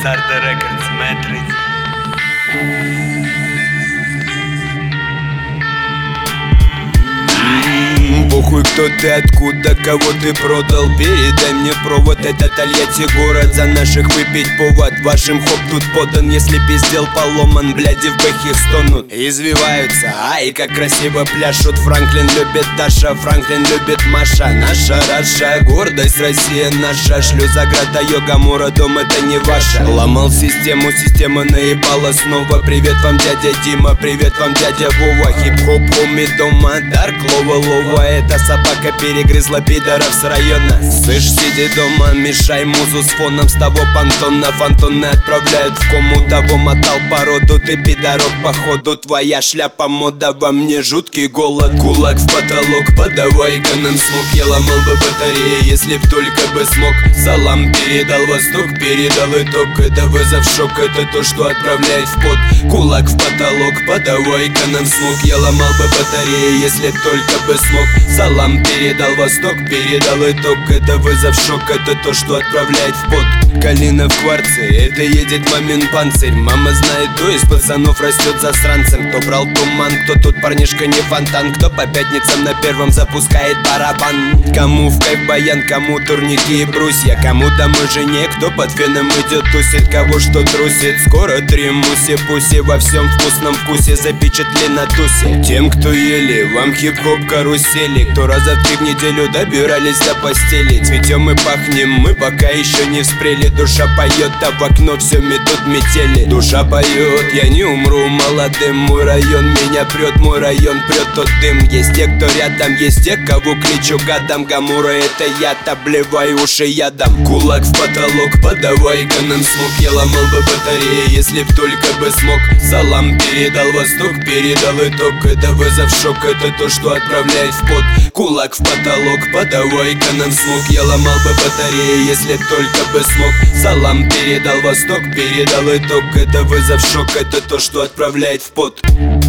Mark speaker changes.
Speaker 1: Sarda Records, Matrix.
Speaker 2: Похуй, кто ты, откуда, кого ты продал. Передай мне провод, это Тольятти город. За наших выпить повод, вашим хоп тут подан. Если пиздел поломан, бляди в бэхе стонут. Извиваются, ай, как красиво пляшут. Франклин любит Даша, Франклин любит Маша. Наша Раша, гордость Россия наша. Шлюзограда, Йога-Мура, дом это не ваша. Ломал систему, система наебала снова. Привет вам, дядя Дима, привет вам, дядя Вова. Хип-хоп, хоми дома, Дарк, лова. Эта собака перегрызла пидоров с района. Слышь, сиди дома, мешай музу с фоном. С того понтона фантоны отправляют в кому. Того мотал породу, ты пидорок походу. Твоя шляпа мода, во мне жуткий голод. Кулак в потолок, подавай-ка нам смог. Я ломал бы батареи, если б только бы смог. Салам передал восток, передал итог. Это вызов, шок, это то, что отправляет в пот. Кулак в потолок, подавай-ка нам смог. Я ломал бы батареи, если б только бы смог. Салам передал восток, передал итог. Это вызов, шок, это то, что отправляет в пот. Калина в кварце, это едет мамин панцирь. Мама знает, кто из пацанов растет засранцем. Кто брал туман, кто тут парнишка не фонтан. Кто по пятницам на первом запускает барабан. Кому в кайф баян, кому турники и брусья. Кому домой жене, кто под феном идет тусит. Кого что трусит, скоро 3 муси-пуси. Во всем вкусном вкусе запечатли на тусе. Тем, кто ели, вам хип-хоп карусели. Кто раза в 3 в неделю добирались до постели. Цветем и пахнем, мы пока еще не вспрели. Душа поет, а в окно все метут метели. Душа поет, я не умру молодым. Мой район меня прет, мой район прет тот дым. Есть те, кто рядом, есть те, кого кличу гадом. Гамура это я, обливай уши ядом. Кулак в потолок, подавай-ка нам смог. Я ломал бы батареи, если б только бы смог. Салам передал восток, передал итог. Это вызов, шок, это то, что отправляет в пот. Кулак в потолок, подавай-ка нам смог. Я ломал бы батареи, если б только бы смог. Салам передал восток, передал итог. Это вызов, шок, это то, что отправляет в пот.